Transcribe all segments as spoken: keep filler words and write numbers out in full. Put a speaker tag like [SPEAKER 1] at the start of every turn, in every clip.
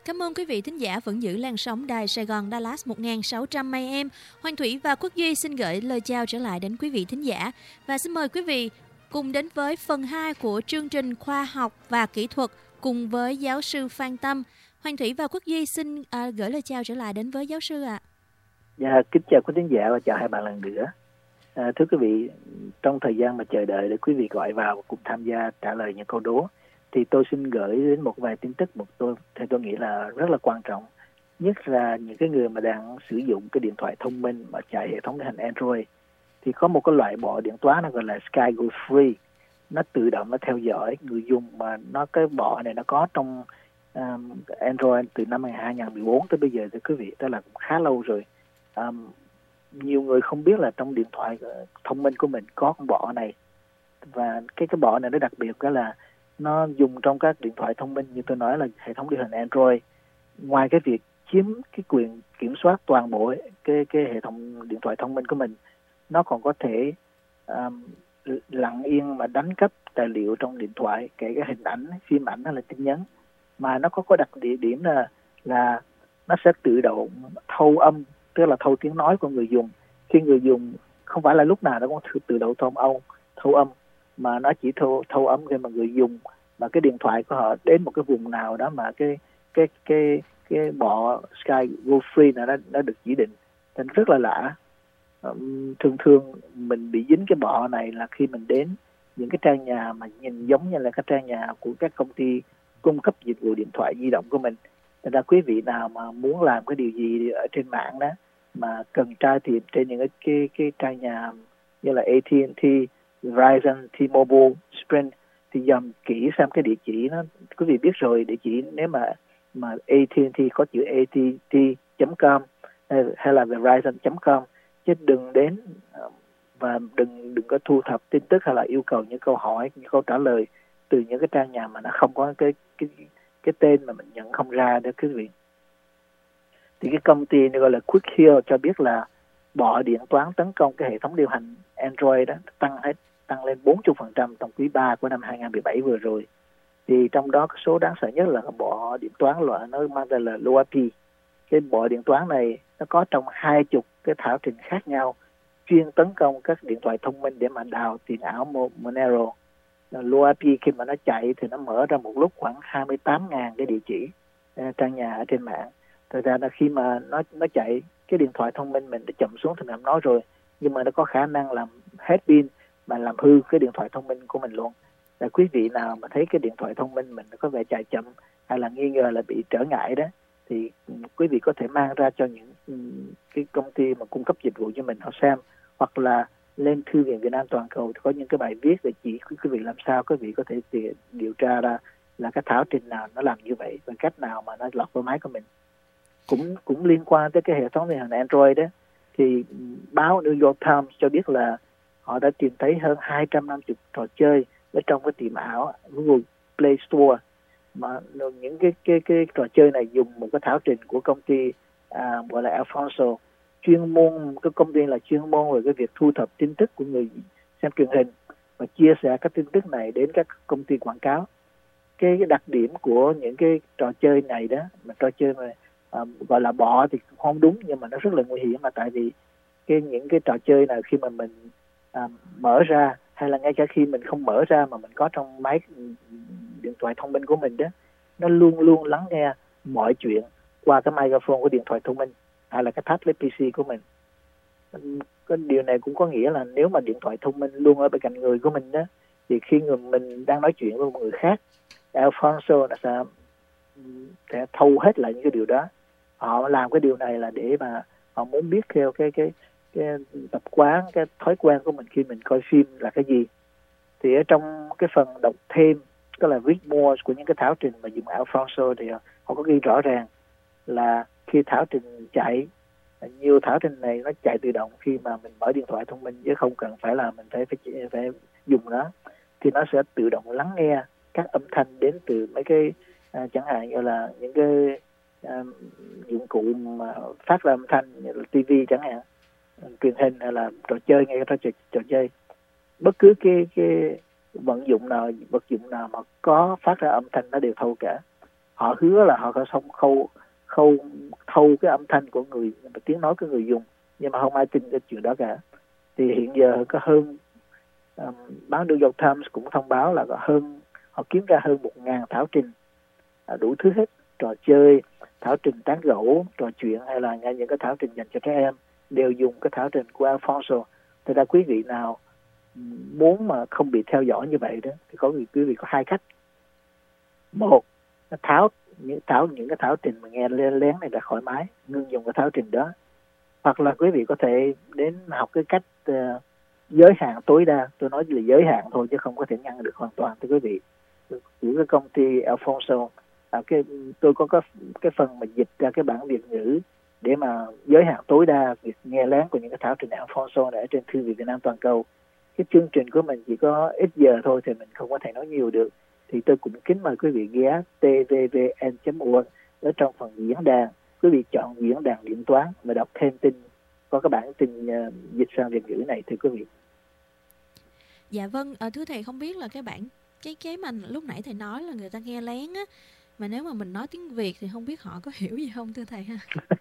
[SPEAKER 1] Cảm ơn quý vị thính giả vẫn giữ làn sóng đài Sài Gòn Dallas một nghìn sáu trăm A M. Hoàng Thủy và Quốc Duy xin gửi lời chào trở lại đến quý vị thính giả và xin mời quý vị cùng đến với phần hai của chương trình khoa học và kỹ thuật cùng với giáo sư Phan Tâm. Hoàng Thủy và Quốc Duy xin uh, gửi lời chào trở lại đến với giáo sư ạ. À.
[SPEAKER 2] Dạ, kính chào quý thính giả và chào hai bạn lần nữa. À, thưa quý vị, trong thời gian mà chờ đợi để quý vị gọi vào và cùng tham gia trả lời những câu đố, thì tôi xin gửi đến một vài tin tức một tôi theo tôi nghĩ là rất là quan trọng. Nhất là những cái người mà đang sử dụng cái điện thoại thông minh mà chạy hệ thống điều hành Android, thì có một cái loại bộ điện toán nó gọi là Sky Go Free. Nó tự động nó theo dõi người dùng, mà nó cái bộ này nó có trong um, Android từ năm hai nghìn không trăm mười bốn tới bây giờ thưa quý vị, tức là cũng khá lâu rồi. Um, nhiều người không biết là trong điện thoại thông minh của mình có con bọ này, và cái cái bọ này nó đặc biệt đó là nó dùng trong các điện thoại thông minh như tôi nói là hệ thống điều hành Android. Ngoài cái việc chiếm cái quyền kiểm soát toàn bộ cái cái hệ thống điện thoại thông minh của mình, nó còn có thể um, lặng yên mà đánh cắp tài liệu trong điện thoại, kể cả hình ảnh, phim ảnh hay là tin nhắn. Mà nó có có đặc địa điểm là là nó sẽ tự động thâu âm, tức là thâu tiếng nói của người dùng. Khi người dùng không phải là lúc nào nó cũng tự động thâu âm, thâu âm mà nó chỉ thâu thâu âm khi mà người dùng mà cái điện thoại của họ đến một cái vùng nào đó mà cái cái cái cái bộ Sky Go Free này nó nó được chỉ định. Nên rất là lạ. Um, thường thường mình bị dính cái bộ này là khi mình đến những cái trang nhà mà nhìn giống như là các trang nhà của các công ty cung cấp dịch vụ điện thoại di động của mình. Nên là quý vị nào mà muốn làm cái điều gì ở trên mạng đó mà cần tra tìm trên những cái cái, cái trang nhà như là a tê and tê, Verizon, T-Mobile, Sprint thì dòm kỹ xem cái địa chỉ nó. Quý vị biết rồi, địa chỉ nếu mà mà a tê and tê có chữ a tê tê chấm com hay là Verizon chấm com, chứ đừng đến và đừng đừng có thu thập tin tức hay là yêu cầu những câu hỏi, những câu trả lời từ những cái trang nhà mà nó không có cái cái cái tên mà mình nhận không ra đó quý vị. Thì cái công ty này gọi là Quick Hill cho biết là bộ điện toán tấn công cái hệ thống điều hành Android đó tăng hết tăng lên bốn mươi phần trăm trong quý ba của năm hai nghìn không trăm mười bảy vừa rồi. Thì trong đó cái số đáng sợ nhất là bộ điện toán loại nó mang tên là Loapi. Cái bộ điện toán này nó có trong hai chục cái thảo trình khác nhau chuyên tấn công các điện thoại thông minh để mà đào tiền ảo Monero. Loapi khi mà nó chạy thì nó mở ra một lúc khoảng hai mươi tám nghìn cái địa chỉ uh, trang nhà ở trên mạng. Thật ra là khi mà nó nó chạy, cái điện thoại thông minh mình đã chậm xuống thì mình nói rồi, nhưng mà nó có khả năng làm hết pin mà làm hư cái điện thoại thông minh của mình luôn. Là quý vị nào mà thấy cái điện thoại thông minh mình có vẻ chạy chậm hay là nghi ngờ là bị trở ngại đó, thì quý vị có thể mang ra cho những cái công ty mà cung cấp dịch vụ cho mình họ xem, hoặc là lên Thư viện Việt Nam toàn cầu có những cái bài viết để chỉ quý vị làm sao quý vị có thể điều tra ra là cái thảo trình nào nó làm như vậy và cách nào mà nó lọt vào máy của mình. Cũng cũng liên quan tới cái hệ thống điều hành Android đó, thì báo New York Times cho biết là họ đã tìm thấy hơn hai trăm năm mươi trò chơi ở trong cái tiệm ảo Google Play Store, mà những cái cái cái trò chơi này dùng một cái thảo trình của công ty à, gọi là Alfonso, chuyên môn cái công ty là chuyên môn về cái việc thu thập tin tức của người xem truyền hình và chia sẻ các tin tức này đến các công ty quảng cáo. Cái, cái đặc điểm của những cái trò chơi này đó, mà trò chơi mà à, gọi là bọ thì không đúng, nhưng mà nó rất là nguy hiểm, mà tại vì cái những cái trò chơi này khi mà mình à, mở ra, hay là ngay cả khi mình không mở ra mà mình có trong máy điện thoại thông minh của mình đó, nó luôn luôn lắng nghe mọi chuyện qua cái microphone của điện thoại thông minh hay là cái tablet pê xê của mình. Cái điều này cũng có nghĩa là nếu mà điện thoại thông minh luôn ở bên cạnh người của mình đó, thì khi người mình đang nói chuyện với một người khác, Alfonso sẽ, sẽ thâu hết lại những cái điều đó. Họ làm cái điều này là để mà họ muốn biết theo cái cái cái tập quán, cái thói quen của mình khi mình coi phim là cái gì. Thì ở trong cái phần đọc thêm, tức là read more của những cái thảo trình mà dùng Alfonso, thì họ có ghi rõ ràng là khi thảo trình chạy, nhiều thảo trình này nó chạy tự động khi mà mình mở điện thoại thông minh, chứ không cần phải là mình phải phải, phải dùng nó, thì nó sẽ tự động lắng nghe các âm thanh đến từ mấy cái à, chẳng hạn như là những cái à, dụng cụ mà phát ra âm thanh như là ti vi chẳng hạn, truyền hình hay là trò chơi, ngay cả trò, trò chơi, bất cứ cái cái vận dụng nào, vật dụng nào mà có phát ra âm thanh nó đều thâu cả. họ hứa là họ có xong khâu khâu thâu cái âm thanh của người, tiếng nói của người dùng, nhưng mà không ai tin cái chuyện đó cả. Thì hiện giờ có hơn um, báo New York Times cũng thông báo là có hơn, họ kiếm ra hơn một ngàn thảo trình, à, đủ thứ hết, trò chơi, thảo trình tán gẫu, trò chuyện, hay là ngay những cái thảo trình dành cho trẻ em đều dùng cái thảo trình của Alfonso. Thế ra quý vị nào muốn mà không bị theo dõi như vậy đó thì có quý vị có hai cách. Một, tháo những tháo những cái thảo trình mà nghe lén lén này đã khỏi máy, ngưng dùng cái thảo trình đó. Hoặc là quý vị có thể đến học cái cách uh, giới hạn tối đa. Tôi nói là giới hạn thôi chứ không có thể ngăn được hoàn toàn, thưa quý vị. Của cái công ty Alfonso, à, cái tôi có cái, cái phần mà dịch ra cái bản Việt ngữ để mà giới hạn tối đa việc nghe lén của những cái thảo trình Alfonso này ở trên Thư viện Việt Nam toàn cầu. Cái chương trình của mình chỉ có ít giờ thôi thì mình không có thể nói nhiều được. Thì tôi cũng kính mời quý vị ghé t v v n chấm org, ở trong phần diễn đàn quý vị chọn diễn đàn điện toán và đọc thêm tin, có cái bản tin uh, dịch sang Việt ngữ này, thưa quý vị.
[SPEAKER 1] Dạ vâng, à, thưa thầy, không biết là cái bản cái cái mà lúc nãy thầy nói là người ta nghe lén á, mà nếu mà mình nói tiếng Việt thì không biết họ có hiểu gì không thưa thầy ha?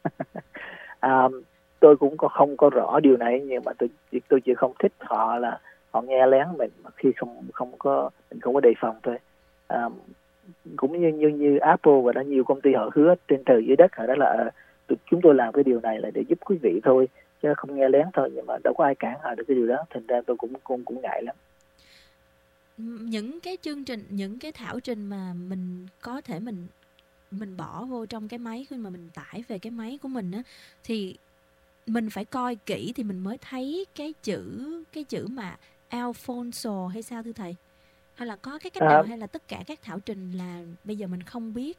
[SPEAKER 2] à, tôi cũng có không có rõ điều này, nhưng mà tôi tôi chỉ không thích họ là họ nghe lén mình khi không không có mình không có đề phòng thôi. À, cũng như như như Apple và đã nhiều công ty họ hứa trên trời dưới đất, họ đó là chúng tôi làm cái điều này là để giúp quý vị thôi chứ không nghe lén thôi, nhưng mà đâu có ai cản họ được cái điều đó, thành ra tôi cũng cũng cũng ngại lắm.
[SPEAKER 1] Những cái chương trình, những cái thảo trình mà mình có thể mình mình bỏ vô trong cái máy khi mà mình tải về cái máy của mình á, thì mình phải coi kỹ thì mình mới thấy cái chữ cái chữ mà Alfonso hay sao thưa thầy? Hay là có cái cách nào, à, hay là tất cả các thảo trình là bây giờ mình không biết?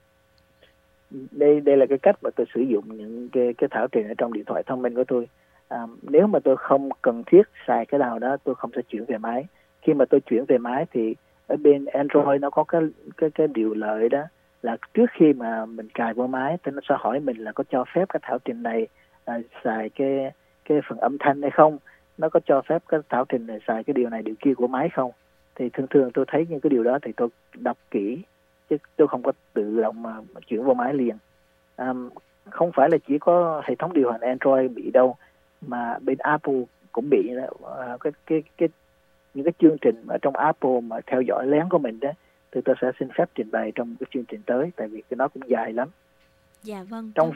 [SPEAKER 2] Đây đây là cái cách mà tôi sử dụng những cái cái thảo trình ở trong điện thoại thông minh của tôi. À, nếu mà tôi không cần thiết xài cái nào đó, tôi không sẽ chuyển về máy. Khi mà tôi chuyển về máy thì ở bên Android nó có cái cái cái điều lợi đó là trước khi mà mình cài vào máy thì nó sẽ hỏi mình là có cho phép cái thảo trình này à, xài cái cái phần âm thanh hay không, nó có cho phép cái thảo trình này xài cái điều này điều kia của máy không. Thì thường thường tôi thấy những cái điều đó thì tôi đọc kỹ chứ tôi không có tự động mà chuyển vào máy liền. À, không phải là chỉ có hệ thống điều hành Android bị đâu, mà bên Apple cũng bị à, cái cái cái những cái chương trình ở trong Apple mà theo dõi lén của mình đó, thì tôi sẽ xin phép trình bày trong cái chương trình tới, tại vì cái nó cũng dài lắm.
[SPEAKER 1] Dạ vâng.
[SPEAKER 2] Trong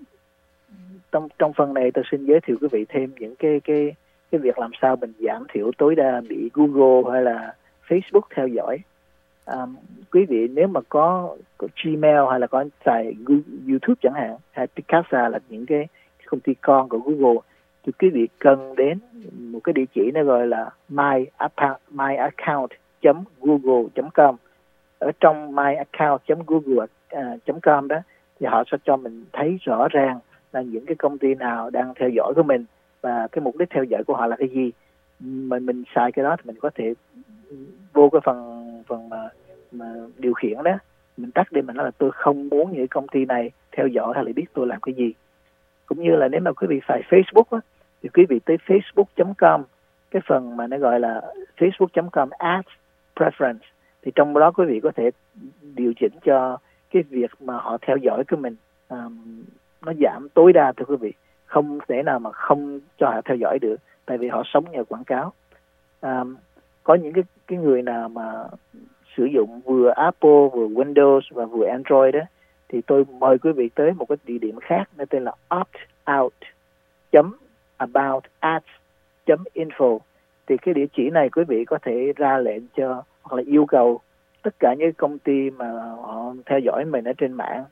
[SPEAKER 2] trong trong phần này tôi xin giới thiệu quý vị thêm những cái cái cái việc làm sao mình giảm thiểu tối đa bị Google hay là Facebook theo dõi. À, quý vị nếu mà có, có Gmail hay là có xài YouTube chẳng hạn, hay Picasa là những cái công ty con của Google, thì quý vị cần đến một cái địa chỉ nó gọi là my account chấm google chấm com. Ở trong my account chấm google chấm com đó thì họ sẽ cho mình thấy rõ ràng là những cái công ty nào đang theo dõi của mình và cái mục đích theo dõi của họ là cái gì. Mình mình xài cái đó thì mình có thể vô cái phần phần mà, mà điều khiển đó, mình tắt đi, mình nói là tôi không muốn những công ty này theo dõi hay là biết tôi làm cái gì. Cũng như là nếu mà quý vị xài Facebook á, thì quý vị tới facebook chấm com, cái phần mà nó gọi là facebook chấm com ads preference, thì trong đó quý vị có thể điều chỉnh cho cái việc mà họ theo dõi của mình um, nó giảm tối đa, thưa quý vị. Không thể nào mà không cho họ theo dõi được, tại vì họ sống nhờ quảng cáo. Um, có những cái cái người nào mà sử dụng vừa Apple, vừa Windows và vừa Android đó, thì tôi mời quý vị tới một cái địa điểm khác, nó tên là optout chấm about ads chấm info. Thì cái địa chỉ này quý vị có thể ra lệnh cho hoặc là yêu cầu tất cả những công ty mà họ theo dõi mình ở trên mạng,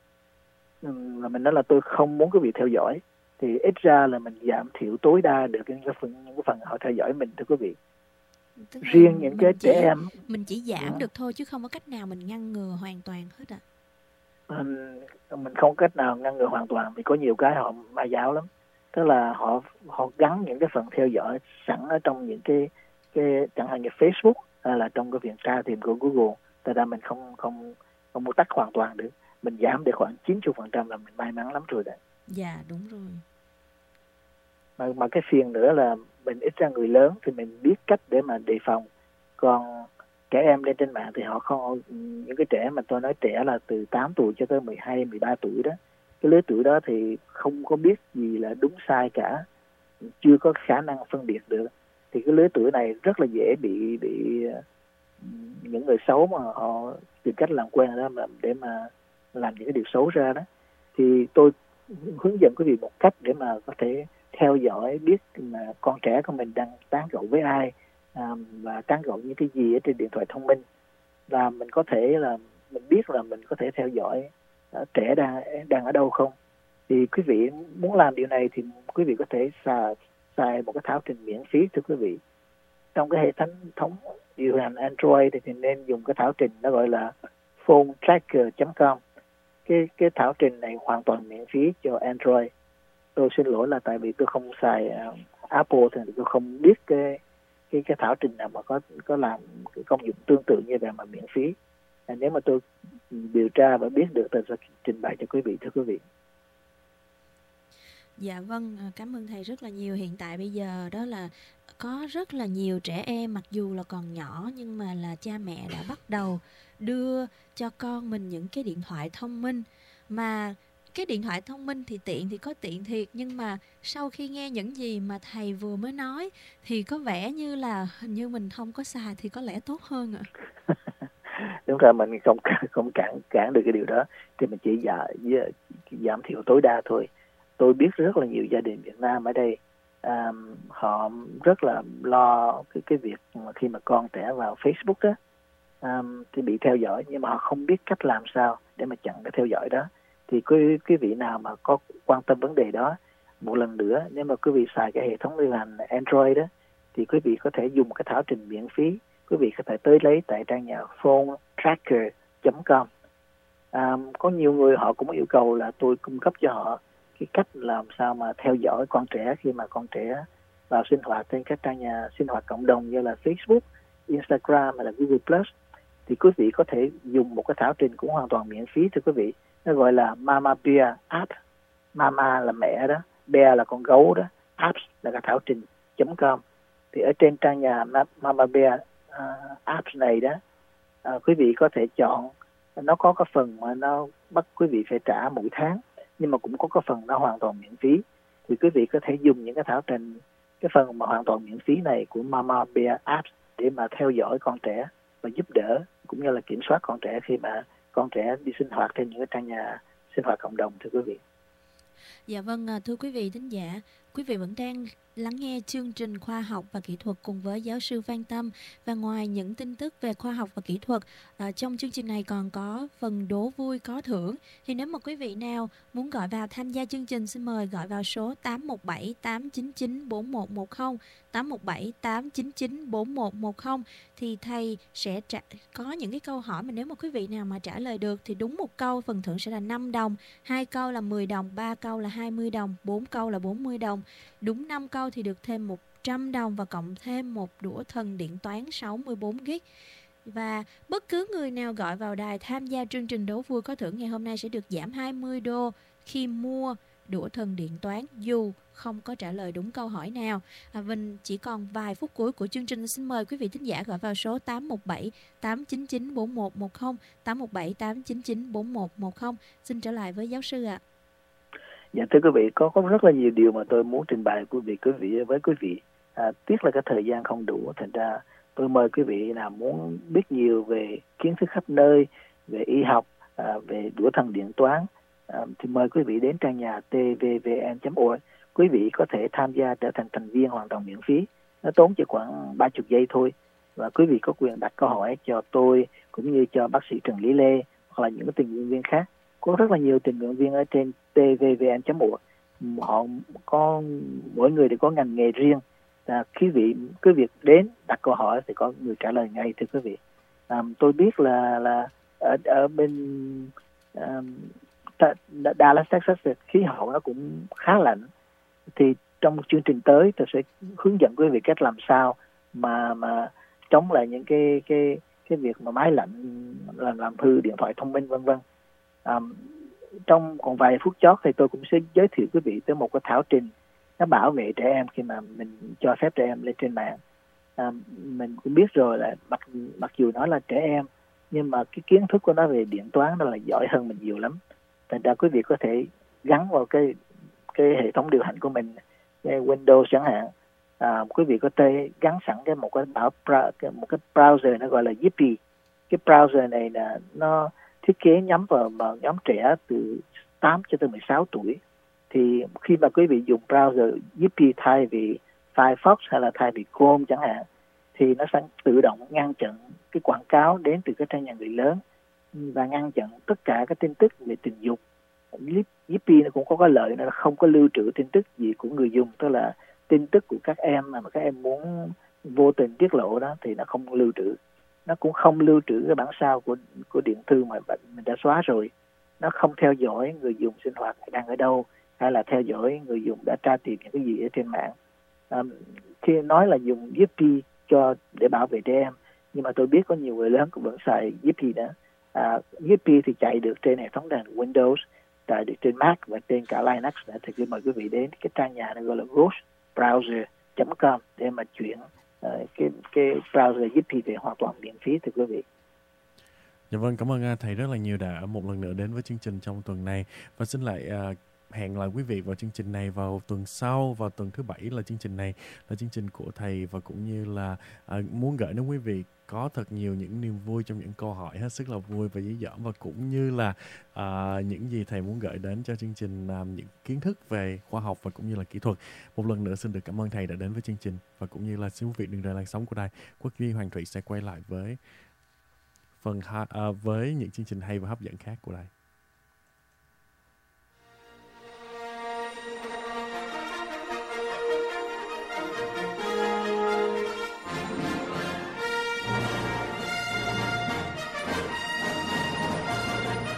[SPEAKER 2] là mình nói là tôi không muốn quý vị theo dõi, thì ít ra là mình giảm thiểu tối đa được những cái phần những cái phần họ theo dõi mình, thưa quý vị.
[SPEAKER 1] Tức
[SPEAKER 2] riêng những cái
[SPEAKER 1] chỉ,
[SPEAKER 2] trẻ em
[SPEAKER 1] mình chỉ giảm
[SPEAKER 2] ừ.
[SPEAKER 1] được thôi chứ không có cách nào mình ngăn ngừa hoàn toàn hết ạ.
[SPEAKER 2] À. Mình không có cách nào ngăn ngừa hoàn toàn, vì có nhiều cái họ ma giáo lắm, tức là họ họ gắn những cái phần theo dõi sẵn ở trong những cái cái chẳng hạn như Facebook hay là trong cái việc tra tìm của Google. Tại ra mình không không không muốn tắt hoàn toàn được, mình giảm được khoảng chín mươi phần trăm là mình may mắn lắm rồi đấy.
[SPEAKER 1] Dạ đúng rồi.
[SPEAKER 2] Mà, mà cái phiền nữa là mình ít ra người lớn thì mình biết cách để mà đề phòng. Còn trẻ em lên trên mạng thì họ không, những cái trẻ mà tôi nói trẻ là từ tám tuổi cho tới mười hai, mười ba tuổi đó, cái lứa tuổi đó thì không có biết gì là đúng sai cả, chưa có khả năng phân biệt được, thì cái lứa tuổi này rất là dễ bị bị những người xấu mà họ tìm cách làm quen đó mà để mà làm những cái điều xấu ra đó. Thì tôi hướng dẫn quý vị một cách để mà có thể theo dõi, biết mà con trẻ của mình đang tán gẫu với ai, à, và tán gẫu những cái gì ở trên điện thoại thông minh, là mình có thể là mình biết là mình có thể theo dõi uh, trẻ đang đang ở đâu không. Thì quý vị muốn làm điều này thì quý vị có thể xài xài một cái thảo trình miễn phí, thưa quý vị. Trong cái hệ thống thống điều hành Android thì, thì nên dùng cái thảo trình nó gọi là phone tracker chấm com. Cái cái thảo trình này hoàn toàn miễn phí cho Android. Tôi xin lỗi là tại vì tôi không xài uh, Apple thì tôi không biết cái cái cái thảo trình nào mà có có làm cái công dụng tương tự như vậy mà miễn phí. À, nếu mà tôi điều tra và biết được tôi sẽ trình bày cho quý vị, thưa quý vị.
[SPEAKER 1] Dạ vâng, cảm ơn thầy rất là nhiều. Hiện tại bây giờ đó là có rất là nhiều trẻ em mặc dù là còn nhỏ nhưng mà là cha mẹ đã bắt đầu đưa cho con mình những cái điện thoại thông minh. Mà cái điện thoại thông minh thì tiện thì có tiện thiệt, nhưng mà sau khi nghe những gì mà thầy vừa mới nói thì có vẻ như là hình như mình không có xài thì có lẽ tốt hơn ạ.
[SPEAKER 2] Đúng ra mình không không cản cản được cái điều đó thì mình chỉ giảm, giảm thiểu tối đa thôi. Tôi biết rất là nhiều gia đình Việt Nam ở đây, à, họ rất là lo cái cái việc mà khi mà con trẻ vào Facebook đó à, thì bị theo dõi, nhưng mà họ không biết cách làm sao để mà chặn cái theo dõi đó. Thì quý quý vị nào mà có quan tâm vấn đề đó, một lần nữa nếu mà quý vị xài cái hệ thống điều hành Android đó thì quý vị có thể dùng cái thảo trình miễn phí. Quý vị có thể tới lấy tại trang nhà phone tracker chấm com. À, có nhiều người họ cũng yêu cầu là tôi cung cấp cho họ cái cách làm sao mà theo dõi con trẻ khi mà con trẻ vào sinh hoạt trên các trang nhà sinh hoạt cộng đồng như là Facebook, Instagram hay là Google Plus. Thì quý vị có thể dùng một cái thảo trình cũng hoàn toàn miễn phí, thưa quý vị. Nó gọi là Mama Bear App. Mama là mẹ đó, Bear là con gấu đó, Apps là cái thảo trình .com. Thì ở trên trang nhà Mama Bear uh, Apps này đó, uh, quý vị có thể chọn, nó có cái phần mà nó bắt quý vị phải trả mỗi tháng, nhưng mà cũng có cái phần nó hoàn toàn miễn phí. Thì quý vị có thể dùng những cái thảo trình, cái phần mà hoàn toàn miễn phí này của Mama Bear Apps để mà theo dõi con trẻ và giúp đỡ cũng như là kiểm soát con trẻ khi mà con trẻ đi sinh hoạt trên những cái trang nhà sinh hoạt cộng đồng, thưa quý vị.
[SPEAKER 1] Dạ vâng, thưa quý vị thính giả, quý vị vẫn đang lắng nghe chương trình Khoa học và Kỹ thuật cùng với giáo sư Phan Tâm. Và ngoài những tin tức về khoa học và kỹ thuật, à, trong chương trình này còn có phần đố vui có thưởng. Thì nếu mà quý vị nào muốn gọi vào tham gia chương trình, xin mời gọi vào số tám một bảy tám chín chín bốn một một không, tám một bảy tám chín chín bốn một một không. Thì thầy sẽ trả, có những cái câu hỏi mà nếu mà quý vị nào mà trả lời được thì đúng một câu phần thưởng sẽ là năm đồng, hai câu là mười đồng, ba câu là hai mươi đồng, bốn câu là bốn mươi đồng. Đúng năm câu thì được thêm một trăm đồng và cộng thêm một đũa thần điện toán sáu mươi bốn gi-ga-bai. Và bất cứ người nào gọi vào đài tham gia chương trình đố vui có thưởng ngày hôm nay sẽ được giảm hai mươi đô khi mua đũa thần điện toán dù không có trả lời đúng câu hỏi nào. À, Vinh chỉ còn vài phút cuối của chương trình, xin mời quý vị thính giả gọi vào số tám một bảy tám chín chín bốn một một không, tám một bảy tám chín chín bốn một một không. Xin trở lại với giáo sư ạ. À.
[SPEAKER 2] Dạ thưa quý vị, có có rất là nhiều điều mà tôi muốn trình bày quý vị quý vị với quý vị. À, tiếc là cái thời gian không đủ, thành ra tôi mời quý vị nào muốn biết nhiều về kiến thức khắp nơi, về y học, à, về đũa thần điện toán, à, thì mời quý vị đến trang nhà t v v n chấm org. Quý vị có thể tham gia trở thành thành viên hoàn toàn miễn phí, nó tốn chỉ khoảng ba mươi giây thôi. Và quý vị có quyền đặt câu hỏi cho tôi cũng như cho bác sĩ Trần Lý Lê hoặc là những cái tình nguyện viên khác. Có rất là nhiều tình nguyện viên ở trên t v v n chấm org. Họ có, mỗi người đều có ngành nghề riêng. À, quý vị cứ việc đến đặt câu hỏi thì có người trả lời ngay, thưa quý vị. À, tôi biết là là ở ở bên um, Dallas, Texas khí hậu nó cũng khá lạnh. Thì trong chương trình tới tôi sẽ hướng dẫn quý vị cách làm sao mà mà chống lại những cái cái cái việc mà máy lạnh làm làm hư điện thoại thông minh vân vân. À, trong còn vài phút chót thì tôi cũng sẽ giới thiệu quý vị tới một cái thảo trình nó bảo vệ trẻ em khi mà mình cho phép trẻ em lên trên mạng. À, mình cũng biết rồi là mặc mặc dù nó là trẻ em nhưng mà cái kiến thức của nó về điện toán nó là giỏi hơn mình nhiều lắm. Thành ra quý vị có thể gắn vào cái cái hệ thống điều hành của mình, cái Windows chẳng hạn, à, quý vị có thể gắn sẵn cái một cái bảo một cái browser nó gọi là Zippy. Cái browser này là nó thiết kế nhắm vào, vào nhóm trẻ từ tám cho tới mười sáu tuổi. Thì khi mà quý vị dùng browser Zippy thay vì Firefox hay là thay vì Chrome chẳng hạn, thì nó sẽ tự động ngăn chặn cái quảng cáo đến từ cái trang nhà người lớn và ngăn chặn tất cả các tin tức về tình dục. Zippy nó cũng có cái lợi, nó không có lưu trữ tin tức gì của người dùng, tức là tin tức của các em mà các em muốn vô tình tiết lộ đó thì nó không lưu trữ. Nó cũng không lưu trữ cái bản sao của của điện thư mà mình đã xóa rồi. Nó không theo dõi người dùng sinh hoạt đang ở đâu, hay là theo dõi người dùng đã tra tìm những cái gì ở trên mạng. À, khi nói là dùng Zippy cho để bảo vệ trẻ em, nhưng mà tôi biết có nhiều người lớn cũng vẫn xài Zippy đó. À, Zippy thì chạy được trên hệ thống đàn Windows, chạy được trên Mac và trên cả Linux nữa. Thì tôi mời quý vị đến cái trang nhà này gọi là ghost browser chấm com để mà chuyển uh, cái cái browser Zippy về hoàn toàn miễn phí thưa quý vị.
[SPEAKER 3] Dạ vâng, cảm ơn thầy rất là nhiều đã một lần nữa đến với chương trình trong tuần này, và xin lại uh, hẹn lại quý vị vào chương trình này vào tuần sau, vào tuần thứ bảy là chương trình này là chương trình của thầy, và cũng như là uh, muốn gửi đến quý vị có thật nhiều những niềm vui trong những câu hỏi hết sức là vui và dí dỏm, và cũng như là uh, những gì thầy muốn gửi đến cho chương trình, uh, những kiến thức về khoa học và cũng như là kỹ thuật. Một lần nữa xin được cảm ơn thầy đã đến với chương trình, và cũng như là xin quý vị đừng rời làn sóng của đài. Quốc Duy, Hoàng Thụy sẽ quay lại với phần uh, với những chương trình hay và hấp dẫn khác của đài.